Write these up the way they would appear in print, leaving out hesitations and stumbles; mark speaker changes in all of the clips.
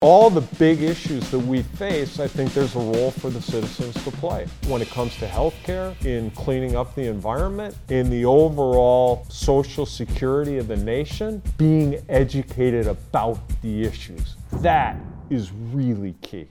Speaker 1: all the big issues that we face, I think there's a role for the citizens to play. When it comes to healthcare, in cleaning up the environment, in the overall social security of the nation, being educated about the issues. That is really key.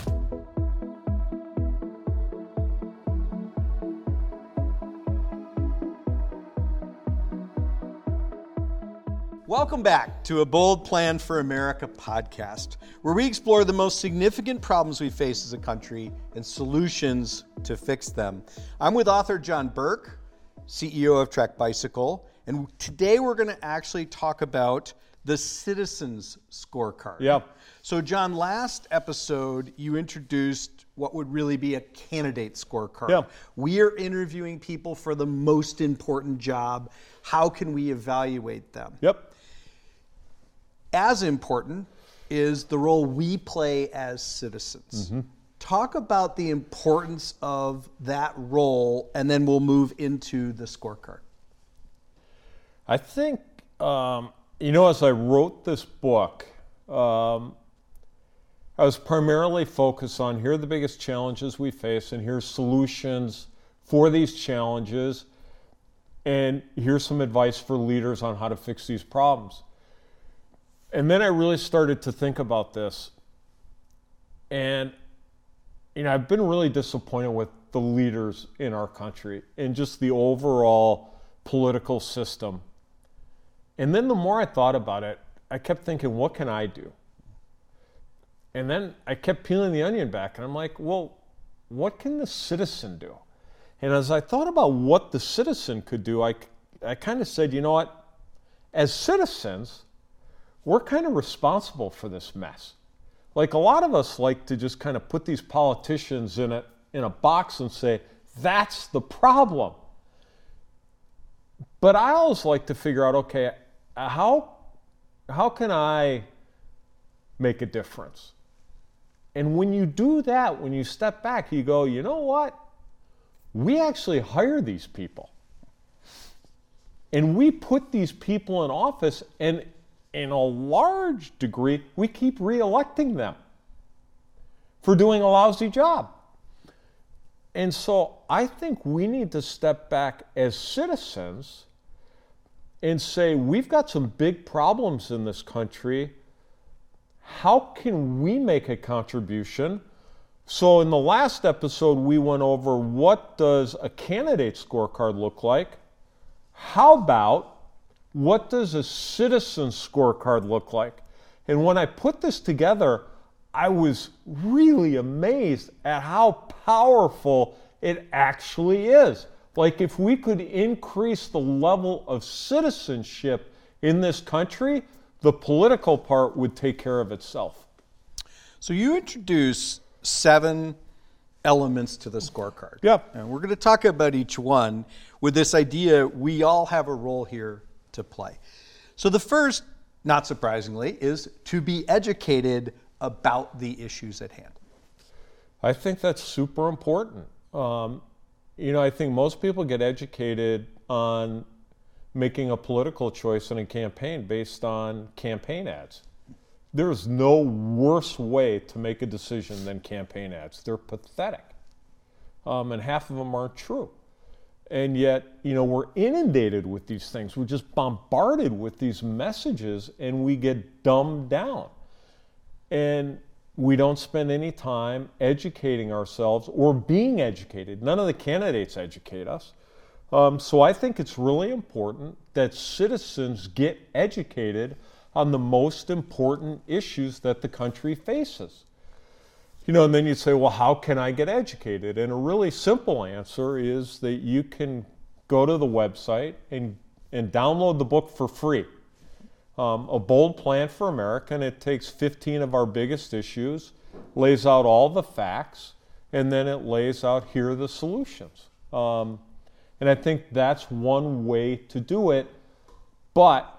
Speaker 2: Welcome back to A Bold Plan for America podcast, where we explore the most significant problems we face as a country and solutions to fix them. I'm with author John Burke, CEO of Trek Bicycle, and today we're going to actually talk about the Citizens Scorecard.
Speaker 1: Yep.
Speaker 2: So John, last episode you introduced what would really be a candidate scorecard.
Speaker 1: Yep.
Speaker 2: We are interviewing people for the most important job. How can we evaluate them?
Speaker 1: Yep.
Speaker 2: As important is the role we play as citizens.
Speaker 1: Mm-hmm.
Speaker 2: Talk about the importance of that role, and then we'll move into the scorecard.
Speaker 1: I think, as I wrote this book, I was primarily focused on here are the biggest challenges we face, and here's solutions for these challenges, and here's some advice for leaders on how to fix these problems. And then I really started to think about this. And, I've been really disappointed with the leaders in our country and just the overall political system. And then the more I thought about it, I kept thinking, what can I do? And then I kept peeling the onion back, and I'm like, well, what can the citizen do? And as I thought about what the citizen could do, I kind of said, you know what? As citizens, we're kind of responsible for this mess. Like, a lot of us like to just kind of put these politicians in a box and say, that's the problem. But I always like to figure out, okay, how can I make a difference? And when you do that, when you step back, you go, you know what? We actually hire these people. And we put these people in office, and in a large degree, we keep re-electing them for doing a lousy job. And so I think we need to step back as citizens and say, we've got some big problems in this country. How can we make a contribution? So in the last episode, we went over what does a candidate scorecard look like? How about what does a citizen scorecard look like? And when I put this together, I was really amazed at how powerful it actually is. Like, if we could increase the level of citizenship in this country, the political part would take care of itself.
Speaker 2: So you introduce 7 elements to the scorecard.
Speaker 1: Yep.
Speaker 2: And we're going to talk about each one with this idea we all have a role here to play. So the first, not surprisingly, is to be educated about the issues at hand.
Speaker 1: I think that's super important. I think most people get educated on making a political choice in a campaign based on campaign ads. There's no worse way to make a decision than campaign ads. They're pathetic. And half of them aren't true. And yet, we're inundated with these things. We're just bombarded with these messages, and we get dumbed down. And we don't spend any time educating ourselves or being educated. None of the candidates educate us. So I think it's really important that citizens get educated on the most important issues that the country faces. And then you'd say, well, how can I get educated? And a really simple answer is that you can go to the website and download the book for free. A Bold Plan for America, and it takes 15 of our biggest issues, lays out all the facts, and then it lays out here are the solutions. And I think that's one way to do it. But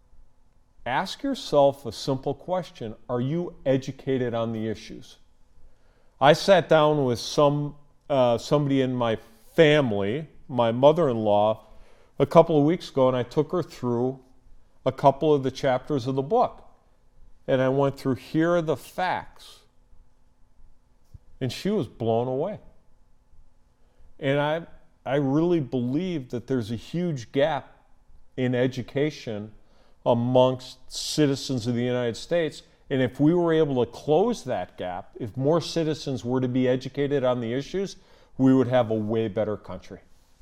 Speaker 1: ask yourself a simple question. Are you educated on the issues? I sat down with somebody in my family, my mother-in-law, a couple of weeks ago, and I took her through a couple of the chapters of the book. And I went through, here are the facts. And she was blown away. And I really believe that there's a huge gap in education amongst citizens of the United States. And if we were able to close that gap, if more citizens were to be educated on the issues, we would have a way better country.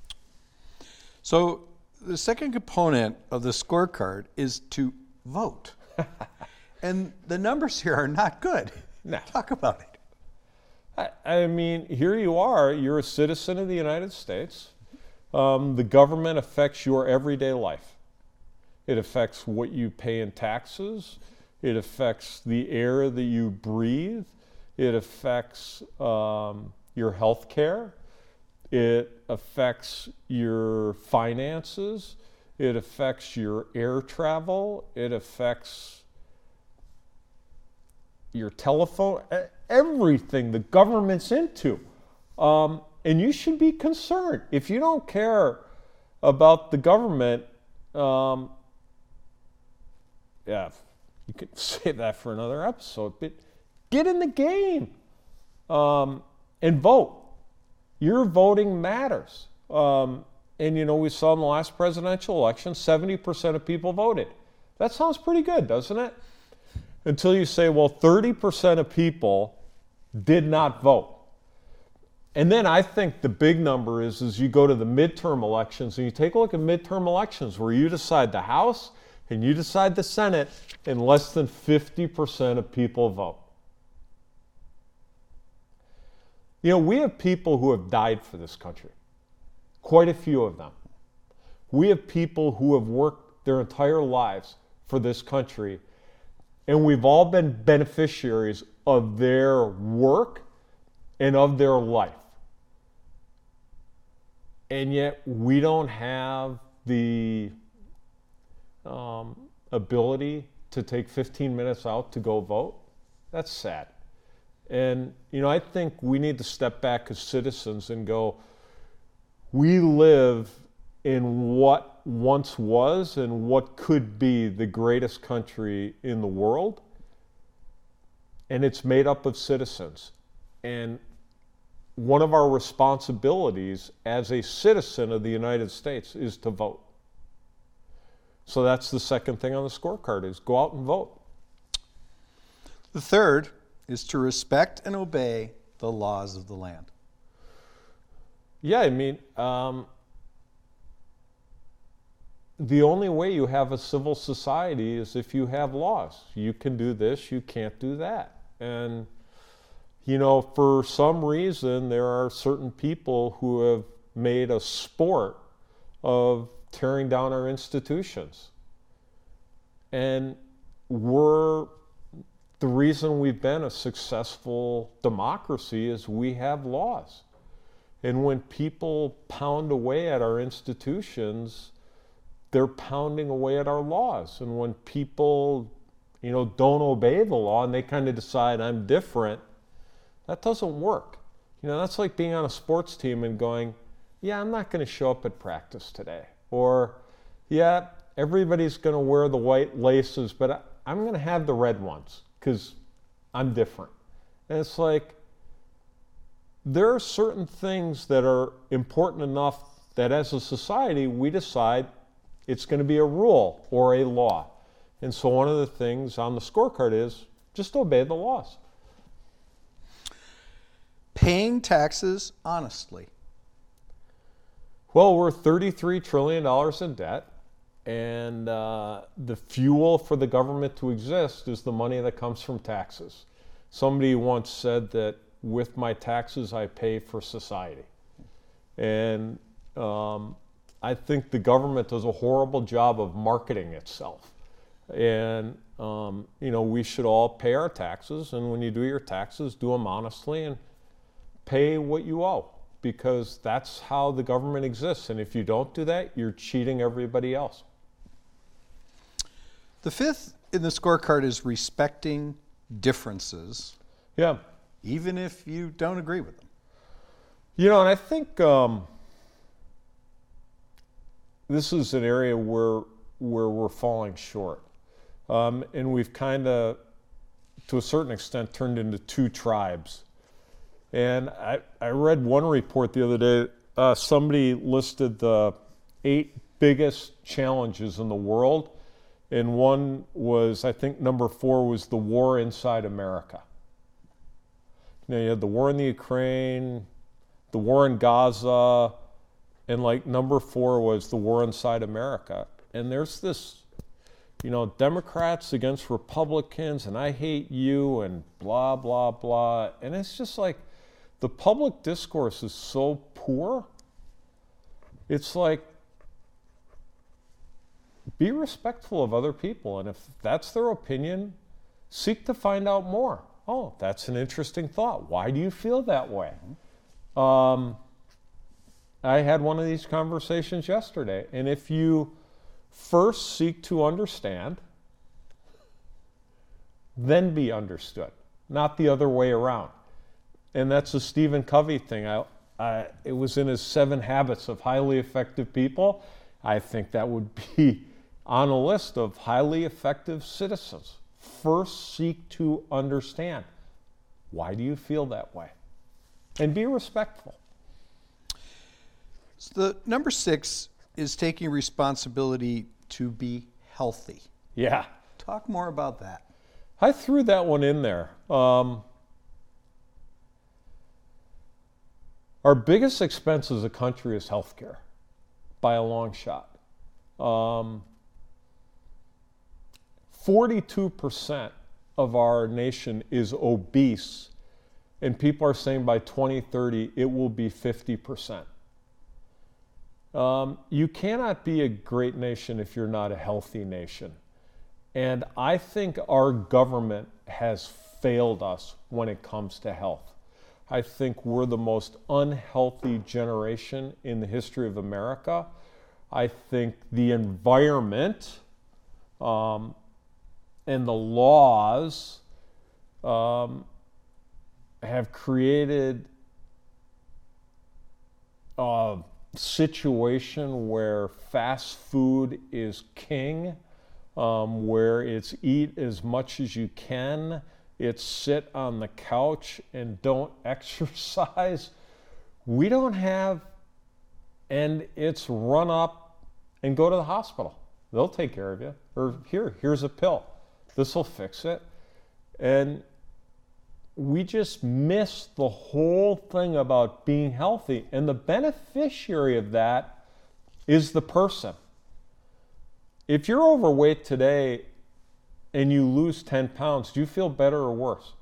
Speaker 2: So the second component of the scorecard is to vote. And the numbers here are not good.
Speaker 1: No.
Speaker 2: Talk about it.
Speaker 1: I mean, here you are, you're a citizen of the United States. The government affects your everyday life. It affects what you pay in taxes. It affects the air that you breathe. It affects your health care. It affects your finances. It affects your air travel. It affects your telephone, everything the government's into. And you should be concerned. If you don't care about the government, yeah, you could save that for another episode, but get in the game and vote. Your voting matters. And you know, we saw in the last presidential election, 70% of people voted. That sounds pretty good, doesn't it? Until you say, well, 30% of people did not vote. And then I think the big number is you go to the midterm elections and you take a look at midterm elections where you decide the House and you decide the Senate and less than 50% of people vote. You know, we have people who have died for this country, quite a few of them. We have people who have worked their entire lives for this country, and we've all been beneficiaries of their work and of their life. And yet we don't have the ability to take 15 minutes out to go vote. That's sad. And, you know, I think we need to step back as citizens and go, we live in what once was and what could be the greatest country in the world. And it's made up of citizens. And one of our responsibilities as a citizen of the United States is to vote. So that's the second thing on the scorecard, is go out and vote.
Speaker 2: The third is to respect and obey the laws of the land.
Speaker 1: Yeah, I mean, the only way you have a civil society is if you have laws. You can do this, you can't do that. And, you know, for some reason, there are certain people who have made a sport of tearing down our institutions. And the reason we've been a successful democracy is we have laws. And when people pound away at our institutions, they're pounding away at our laws. And when people, you know, don't obey the law and they kind of decide, I'm different, that doesn't work. You know, that's like being on a sports team and going, yeah, I'm not going to show up at practice today. Or, yeah, everybody's going to wear the white laces, but I'm going to have the red ones because I'm different. And it's like, there are certain things that are important enough that as a society we decide it's going to be a rule or a law. And so one of the things on the scorecard is just obey the laws.
Speaker 2: Paying taxes honestly.
Speaker 1: Well, we're $33 trillion in debt, and the fuel for the government to exist is the money that comes from taxes. Somebody once said that with my taxes, I pay for society. And I think the government does a horrible job of marketing itself. And, you know, we should all pay our taxes. And when you do your taxes, do them honestly and pay what you owe, because that's how the government exists. And if you don't do that, you're cheating everybody else.
Speaker 2: The fifth in the scorecard is respecting differences.
Speaker 1: Yeah.
Speaker 2: Even if you don't agree with them.
Speaker 1: You know, and I think this is an area where we're falling short. And we've kind of to a certain extent, turned into two tribes. And I read one report the other day. Somebody listed the 8 biggest challenges in the world, and one was, I think number 4 was the war inside America. You know, you had the war in the Ukraine, the war in Gaza, and like number 4 was the war inside America. And there's this, you know, Democrats against Republicans, and I hate you, and blah, blah, blah. And it's just like, the public discourse is so poor. It's like, be respectful of other people, and if that's their opinion, seek to find out more. Oh, that's an interesting thought. Why do you feel that way? I had one of these conversations yesterday, and if you first seek to understand, then be understood, not the other way around. And that's a Stephen Covey thing. It was in his 7 Habits of Highly Effective People. I think that would be on a list of highly effective citizens. First, seek to understand. Why do you feel that way? And be respectful.
Speaker 2: So the number 6 is taking responsibility to be healthy.
Speaker 1: Yeah.
Speaker 2: Talk more about that.
Speaker 1: I threw that one in there. Our biggest expense as a country is healthcare, by a long shot. 42% of our nation is obese, and people are saying by 2030 it will be 50%. You cannot be a great nation if you're not a healthy nation. And I think our government has failed us when it comes to health. I think we're the most unhealthy generation in the history of America. I think the environment and the laws have created a situation where fast food is king, where it's eat as much as you can, it's sit on the couch and don't exercise. We don't have, and it's run up and go to the hospital. They'll take care of you. Or here's a pill. This will fix it. And we just miss the whole thing about being healthy. And the beneficiary of that is the person. If you're overweight today and you lose 10 pounds, do you feel better or worse?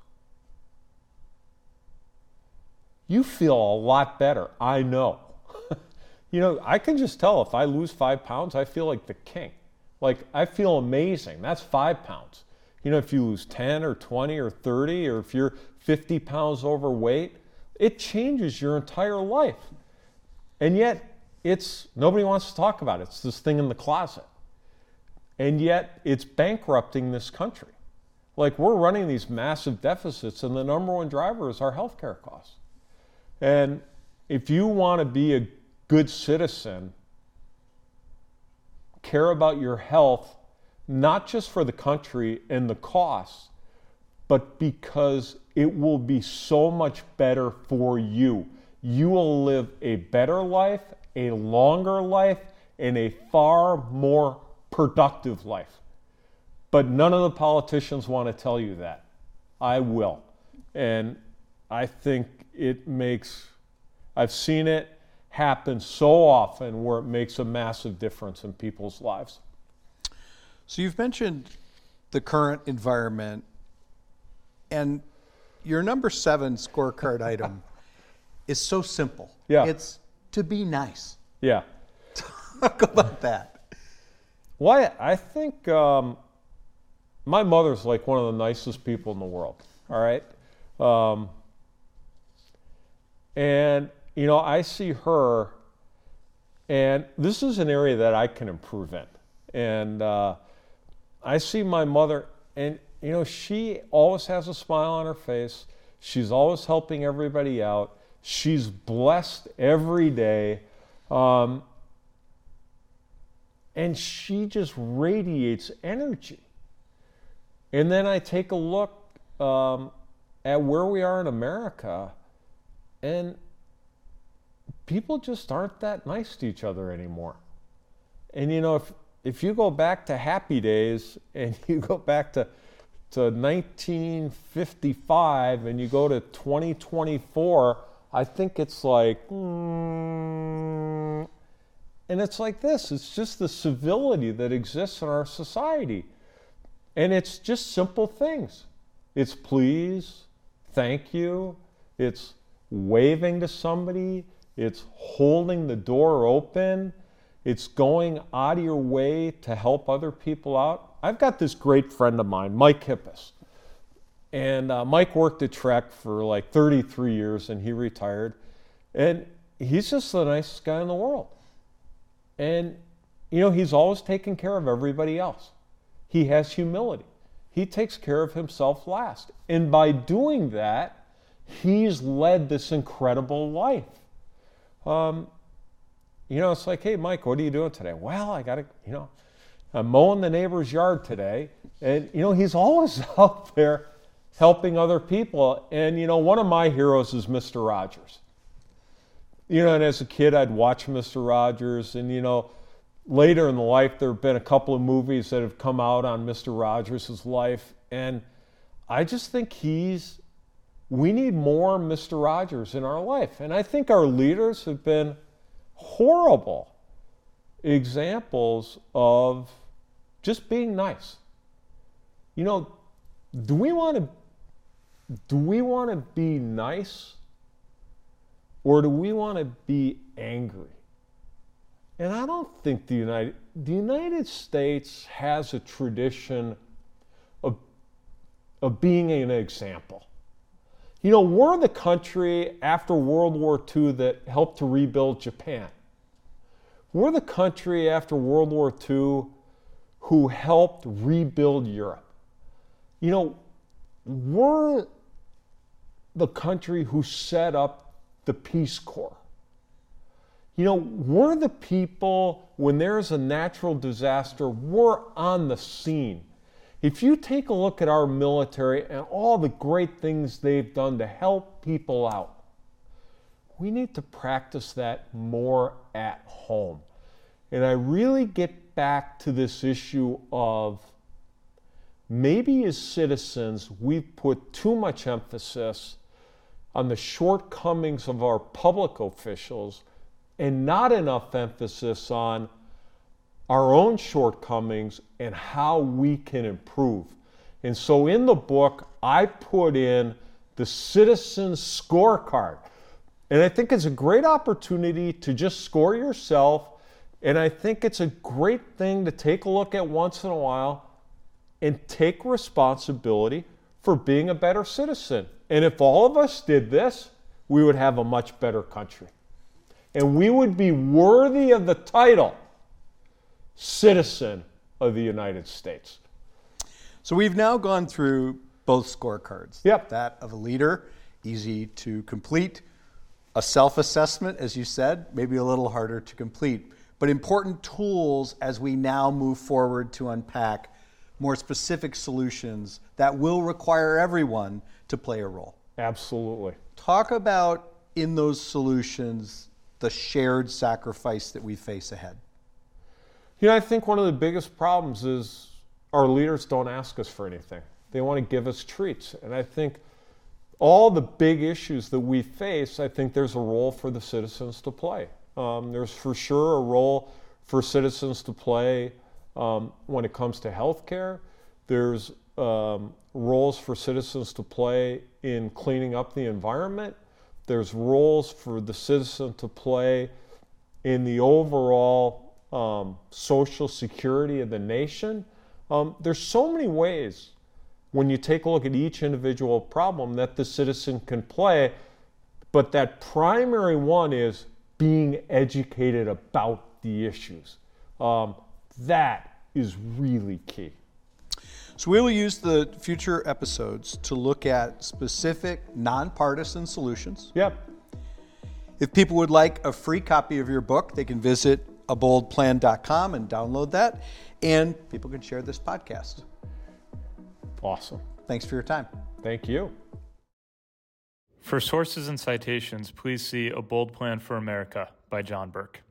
Speaker 1: You feel a lot better. I know. You know, I can just tell if I lose 5 pounds, I feel like the king. Like, I feel amazing. That's 5 pounds. You know, if you lose 10 or 20 or 30, or if you're 50 pounds overweight, it changes your entire life. And yet, nobody wants to talk about it. It's this thing in the closet. And yet, it's bankrupting this country. Like, we're running these massive deficits, and the number one driver is our healthcare costs. And if you want to be a good citizen, care about your health, not just for the country and the costs, but because it will be so much better for you. You will live a better life, a longer life, and a far more productive life. But none of the politicians want to tell you that. I will. And I think I've seen it happen so often where it makes a massive difference in people's lives.
Speaker 2: So you've mentioned the current environment, and your number 7 scorecard item is so simple.
Speaker 1: Yeah.
Speaker 2: It's to be nice.
Speaker 1: Yeah.
Speaker 2: Talk about that.
Speaker 1: Well, I think my mother's like one of the nicest people in the world, all right? And, you know, I see her, and this is an area that I can improve in. And I see my mother, and, you know, she always has a smile on her face. She's always helping everybody out. She's blessed every day. And she just radiates energy. And then I take a look at where we are in America, and people just aren't that nice to each other anymore. And if you go back to Happy Days and you go back to 1955 and you go to 2024, I think it's like, and it's like this. It's just the civility that exists in our society. And it's just simple things. It's please, thank you. It's waving to somebody. It's holding the door open. It's going out of your way to help other people out. I've got this great friend of mine, Mike Hippis. And Mike worked at Trek for like 33 years and he retired. And he's just the nicest guy in the world. And, he's always taking care of everybody else. He has humility. He takes care of himself last. And by doing that, he's led this incredible life. It's like, hey, Mike, what are you doing today? Well, I got to, I'm mowing the neighbor's yard today. And, he's always out there helping other people. And, one of my heroes is Mr. Rogers. And as a kid, I'd watch Mr. Rogers. And, later in life, there have been a couple of movies that have come out on Mr. Rogers' life. And I just think we need more Mr. Rogers in our life. And I think our leaders have been horrible examples of just being nice. Do we want to be nice, or do we want to be angry? And I don't think the United States has a tradition of being an example. We're the country after World War II that helped to rebuild Japan. We're the country after World War II who helped rebuild Europe. We're the country who set up the Peace Corps. We're the people, when there's a natural disaster, we're on the scene. If you take a look at our military and all the great things they've done to help people out, we need to practice that more at home. And I really get back to this issue of maybe as citizens, we've put too much emphasis on the shortcomings of our public officials and not enough emphasis on our own shortcomings and how we can improve. And so in the book, I put in the Citizen's Scorecard. And I think it's a great opportunity to just score yourself. And I think it's a great thing to take a look at once in a while and take responsibility for being a better citizen. And if all of us did this, we would have a much better country. And we would be worthy of the title Citizen of the United States.
Speaker 2: So we've now gone through both scorecards.
Speaker 1: Yep.
Speaker 2: That of a leader, easy to complete. A self-assessment, as you said, maybe a little harder to complete. But important tools as we now move forward to unpack more specific solutions that will require everyone to play a role.
Speaker 1: Absolutely.
Speaker 2: Talk about, in those solutions, the shared sacrifice that we face ahead.
Speaker 1: I think one of the biggest problems is our leaders don't ask us for anything. They want to give us treats. And I think all the big issues that we face, I think there's a role for the citizens to play. There's for sure a role for citizens to play when it comes to healthcare. There's roles for citizens to play in cleaning up the environment. There's roles for the citizen to play in the overall social security of the nation. There's so many ways when you take a look at each individual problem that the citizen can play, but that primary one is being educated about the issues. That is really key.
Speaker 2: So we will use the future episodes to look at specific nonpartisan solutions.
Speaker 1: Yep.
Speaker 2: If people would like a free copy of your book, they can visit aboldplan.com and download that. And people can share this podcast.
Speaker 1: Awesome.
Speaker 2: Thanks for your time.
Speaker 1: Thank you.
Speaker 3: For sources and citations, please see A Bold Plan for America by John Burke.